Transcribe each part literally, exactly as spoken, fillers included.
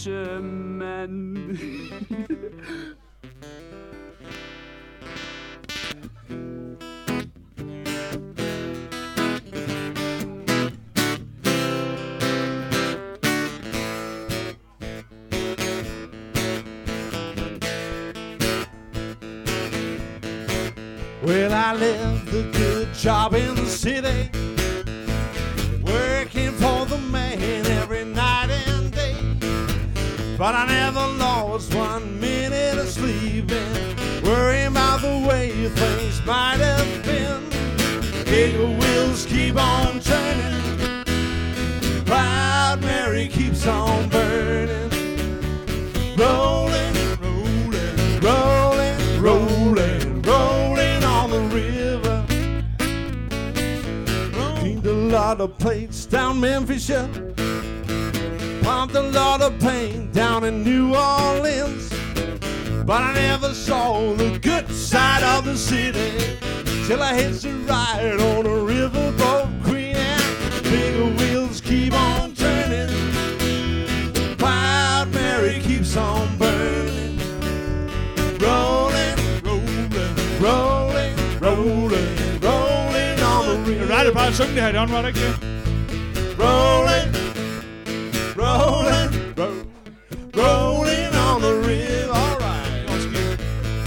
sømand. Well, I left a good job in the city, working for the man every night and day. But I never lost one minute of sleeping, worrying about the way things might have been. Bigger wheels keep on turning, Proud Mary keeps on burning. Rolling, rolling, rolling, rolling, rolling on the river. Cleaned a lot of plates down Memphis, yeah. Pumped a lot of paint down in New Orleans. But I never saw the good side of the city till I hitched a ride on a riverboat Queen Anne. Bigger wheels keep on turning, Proud Mary keeps on burning. Rolling, rolling, rolling, rolling, rolling on the river. Det er bare at synge det her, John, var det ikke det? Rolling, rolling, rolling, rolling on the river. All right, let's get it.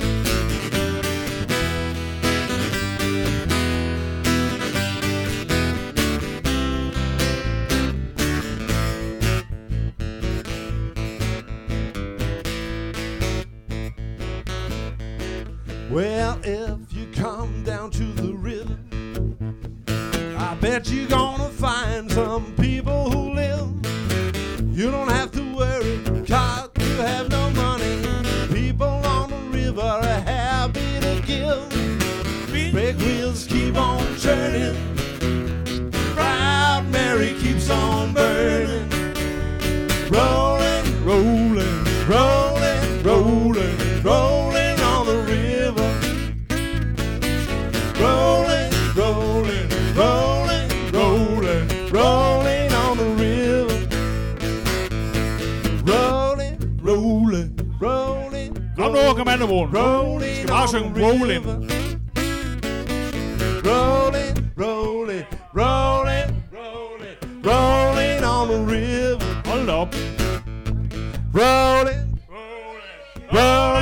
Well, if you come down to the river, I bet you're gonna find some people who live. You don't have to worry, cause you have no money. People on the river are happy to give. Big wheels keep on turning, Proud Mary keeps on burning. Rolling, rolling, rolling, rolling, rolling on the river. Rolling, rolling, rolling, rolling, rolling on the river. Rolling, rolling, rolling. Kom nu, kommandobogen. Rolling Skal bare synge rolling. Rolling, rolling, rolling, rolling, rolling on the river. Hold da op. Rolling, rolling,